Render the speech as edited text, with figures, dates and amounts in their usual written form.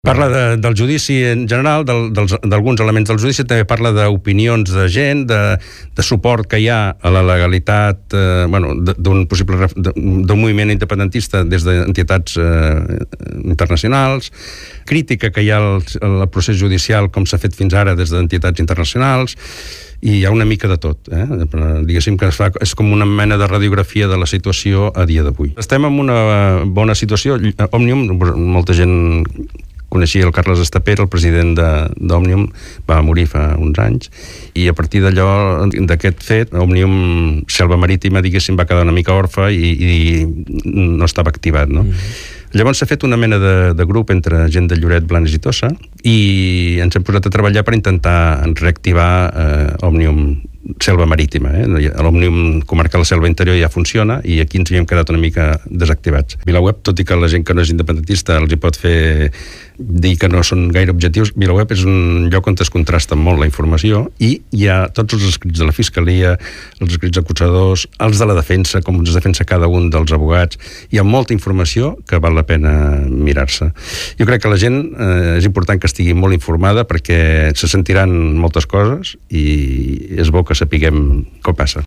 Parla del judici en general, d'alguns elements del judici, també parla d'opinions de gent, de suport que hi ha a la legalitat d'un possible d'un moviment independentista des d'entitats internacionals, crítica que hi ha al procés judicial com s'ha fet fins ara des d'entitats internacionals, i hi ha una mica de tot. Diguéssim que és com una mena de radiografia de la situació a dia d'avui. Estem en una bona situació. Òmnium, molta gent coneixia el Carles Estapera, el president d'Òmnium, va morir fa uns anys, i a partir d'allò, d'aquest fet, Òmnium, Selva Marítima, diguéssim, va quedar una mica orfe i no estava activat, no? Llavors s'ha fet una mena de grup entre gent de Lloret, Blanes i Tossa, i ens hem posat a treballar per intentar reactivar Òmnium Selva Marítima. L'Òmnium Comarcal Selva Interior ja funciona i aquí ens hi hem quedat una mica desactivats. VilaWeb, tot i que la gent que no és independentista els hi pot fer dir que no són gaire objectius, VilaWeb és un lloc on es contrasta molt la informació i hi ha tots els escrits de la Fiscalia, els escrits acusadors, els de la defensa, com es defensa cada un dels abogats. Hi ha molta informació que val la pena mirar-se. Jo crec que la gent és important que estigui molt informada perquè se sentiran moltes coses i és bo que sapiguem què passa.